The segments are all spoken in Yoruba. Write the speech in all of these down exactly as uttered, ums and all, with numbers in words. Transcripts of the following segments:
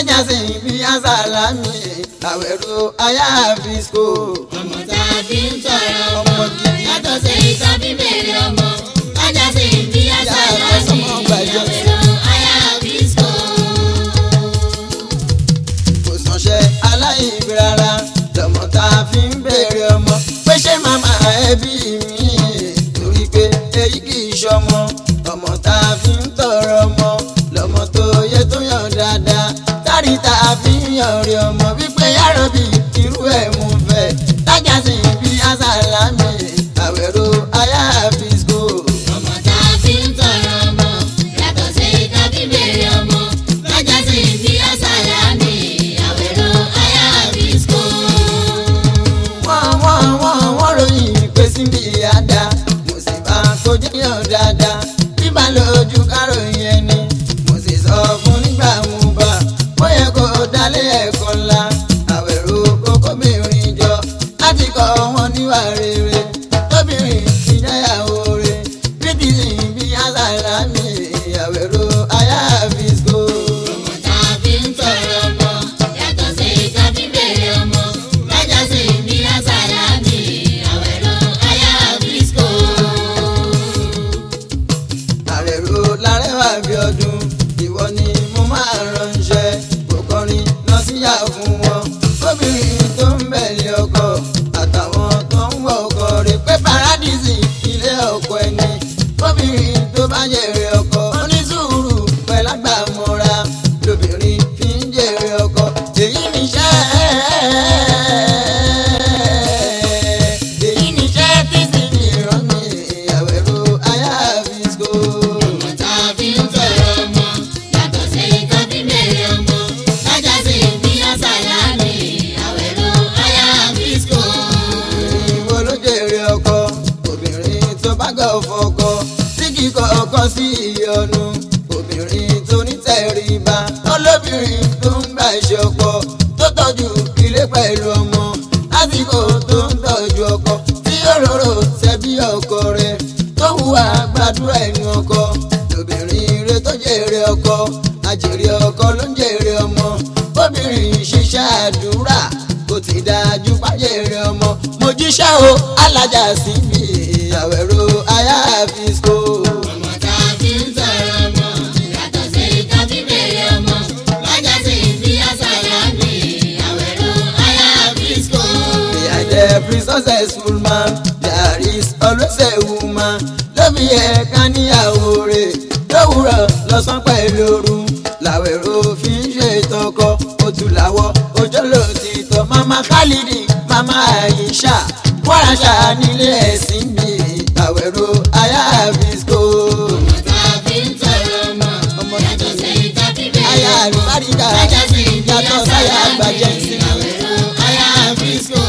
lájàsí bí Àsàlámì Àwẹ̀rò aya Fisco. ọmọ tá a fi ń tọrọ ọmọ yàtọ̀ sí ìtàn bí bèrè ọmọ lájàsí bí Àsàlámì Àwẹ̀rò aya Fisco. kò sànṣẹ́ aláìbí rárá lọ́mọ tá a fi ń bèrè ọmọ pé ṣé màmá ẹbí mi torí pé èyí kì í ṣọmọ ọmọ tá a fi ń tọrọ ọmọ lọ́mọ tó yẹ tó yàn dáadáa tárí tá a fi ń yàn rí ọmọ wípé yàrá bí irú ẹ̀ mú fẹ́ lájàsí bí Àsàlámì Àwẹ̀rò aya Fisco. ọmọ tá a fi ń tọrọ ọmọ yàtọ̀ sí ìtàn bí bèrè ọmọ lájàsí bí Àsàlámì Àwẹ̀rò aya Fisco. wọ́n wọ́n wọ́n wọ́n ròyìn pé síbi àdá mo sì bá kojú yàn dáadáa bíbá lójú káròyìn ẹni mo sì sọ fún nígbà mú bá ó yẹ kó dálé ẹ̀kọ́ ńlá Àwẹ̀rò kókóbìnrin jọ láti kọ́ wọn níwà rere tóbìnrin ti jẹ́yàwó rẹ̀ bídìí bí Àsàlámì Àwẹ̀rò aya Fisco. ọmọ tá a fi ń tọrọ ọmọ yàtọ̀ sí ìtàn bí bèrè ọmọ lájàsí bí Àsàlámì Àwẹ̀rò aya Fisco. Àwẹ̀rò lárẹ́wà bí ọdún ìwọ ni mo máa ránṣẹ́ kò kọrin lọ síyà fún wọn obìnrin tó ń bẹ̀lẹ̀ ọkọ àtàwọn tó ń wọ ọkọ rẹ̀ pé paradísì ilé ọkọ ẹni obìnrin tó bá jèrè ọkọ onísùúrù pẹ̀lágbàmọ́ra lóbìnrin fi ń jèrè ọkọ èyí níṣẹ́ èyí níṣẹ́ tí sì ní ìran mi Àwẹ̀rò aya Fisco. ọmọ tá a fi ń tọrọ ọmọ yàtọ̀ sí ìtàn bí bèrè ọmọ lájàsí bí Àsàlámì Àwẹ̀rò aya Fisco. ìwọ ló jèrè ọkọ obìnrin tó bá gọ̀ fọkọ tí kíkọ ọkọ sí ìyọnu obìnrin tó ní tẹríba olóbìnrin tó ń gbà ṣe ọkọ tó tọ́jú ilé pẹ̀lú ọmọ lásìkò tó ń tọ́jú ọkọ tí òróró ṣẹbí ọkọ rẹ̀ tó hùwà gbàdúrà ẹnu ọkọ lóbìnrin rẹ̀ tó jèrè ọkọ àjèrè ọkọ ló ń jèrè ọmọ obìnrin ṣiṣẹ́ àdúrà kò ti dájú pàjèrè ọmọ mo jíṣẹ́ o alájà sí mi Àwẹ̀rò aya Fisco. ọmọ tá a fi ń tọrọ ọmọ yàtọ̀ sí ìtàn bí bèrè ọmọ lájàsí bí Àsàlámì Àwẹ̀rò aya Fisco. Behind every successful man there is always a woman lóbi ẹ̀ka níyàwó rẹ̀ lówùrọ̀ lọ́sàn pẹ̀lú òru l'Àwẹ̀rò fi ń ṣe ìtọ́kọ òtúláwọ̀ òjò ló ti tọ́ mama Khalidi mama Aisha wàràṣà nílé ẹ̀sìn mi Àwẹ̀rò aya Fisco. ọmọ tá a fi ń tọrọ ọmọ yàtọ̀ sí ìtàn bí bèrè aya ọmọ àlùbáríkà lájàsí bí yàtọ̀ sáyà àgbàjẹ́ Àsàlámì sí. Àwẹ̀rò aya Fisco.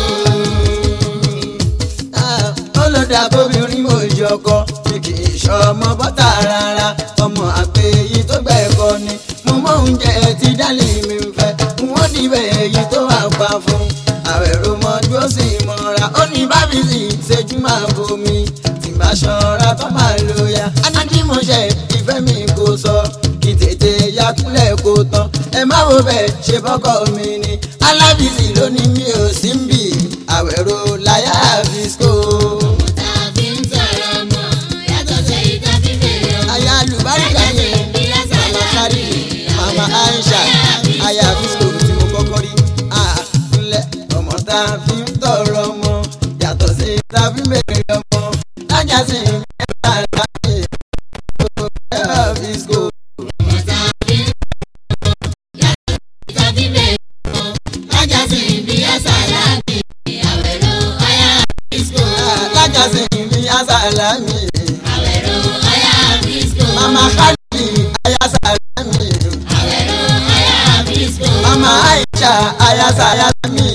olódà bóbìnrin mo jẹ ọkọ tí kì í ṣọmọ bọ́tà rárá ọmọ àgbẹ̀ èyí tó gbẹ ẹ̀kọ́ ni mo mọ oúnjẹ tí dálé mi ń fẹ́ wọ́n níbẹ̀ èyí tó wà pa fún Àwẹ̀rò mọ́jú ó sì mọ́ra ó ní bábísì ṣẹ́jú máa bomi tí bá ṣọ́ra tó máa lo ya anájímọ̀ṣẹ́ ìfẹ́ mi kò sọ kí tètè yakúlẹ̀ kó tán ẹ má wo bẹ́ẹ̀ ṣe bọ́kọ̀ mi ni alábìsì ló ní mi ò sí ń bì Àwẹ̀rò láyà Fisco. ọmọ tá a fi ń tọrọ ọmọ yàtọ̀ sí ìtàn bí bèrè ọmọ aya àlùbáríkà ni lájàsí bí mama Àsàlámì Khalidi mama Àwẹ̀rò Aisha aya Fisco tí mo kọ́kọ́ rí àkúnlẹ̀ ọmọ tá a fi ń tọrọ ọmọ yàtọ̀ sí tá a fi ń bèrè ọmọ lájàsí mẹ́ta láti aya Fisco. ọmọ tá a fi ń tọrọ ọmọ yàtọ̀ sí ìtàn bí bèrè ọmọ lájàsí bí Àsàlámì Àwẹ̀rò aya Fisco. lájàsí bí Àsàlámì Àwẹ̀rò aya Fisco. mama Khalidi aya Àsàlámì Àwẹ̀rò aya Fisco. mama Aisha aya Àsàlámì